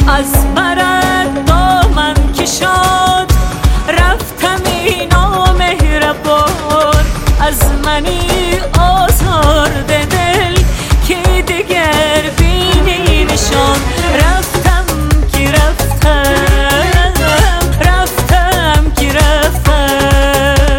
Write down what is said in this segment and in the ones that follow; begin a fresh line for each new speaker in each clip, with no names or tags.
از برد دامن کشاد رفتم اینا مهربان، از منی آزرده دل که دیگر بینی نشان. رفتم که رفتم، رفتم که رفتم.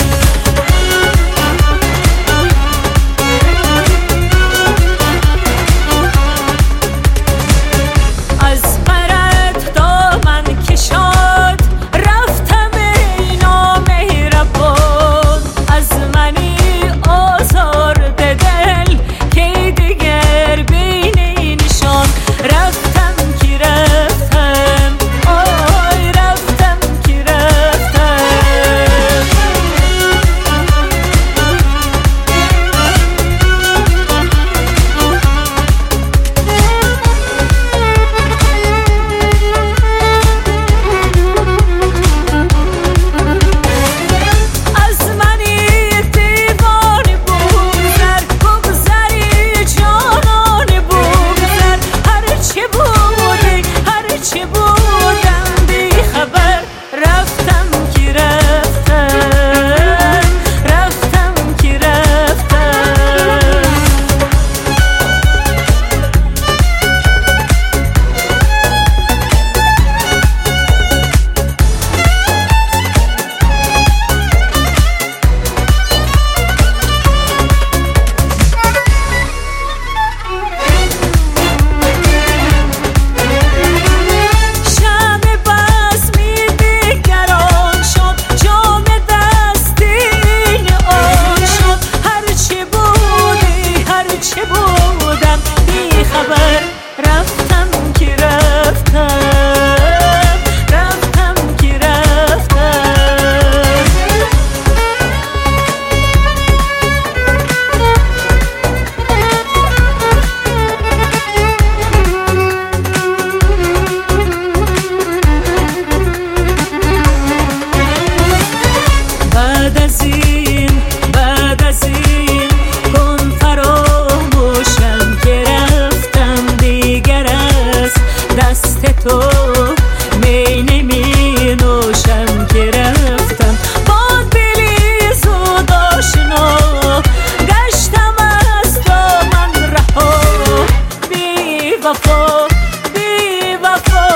از برد دامن کشاد رفتم اینا مهربان، از منی آزرده دل که دیگر بینی نشان. رفتم که رفتم، آی رفتم که رفتم. از منی دیوانه بگذر، بگذری جانانه بگذر. هرچه بودی هرچه بودم بی خبر. رفتم که رفتم، رفتم که رفتم. شمع بزمی دیگران شد، جام دستین آن شد. هرچه بودی هرچه بودم بی خبر. رفتم که رفتم، رفتم که رفتم. بعد از این کن فراموشم که رفتم دیگر از دست تو می نمی نوشم که رفتم. با دلی زود آشنا گشتم از دامن رها. بی وفا بی وفا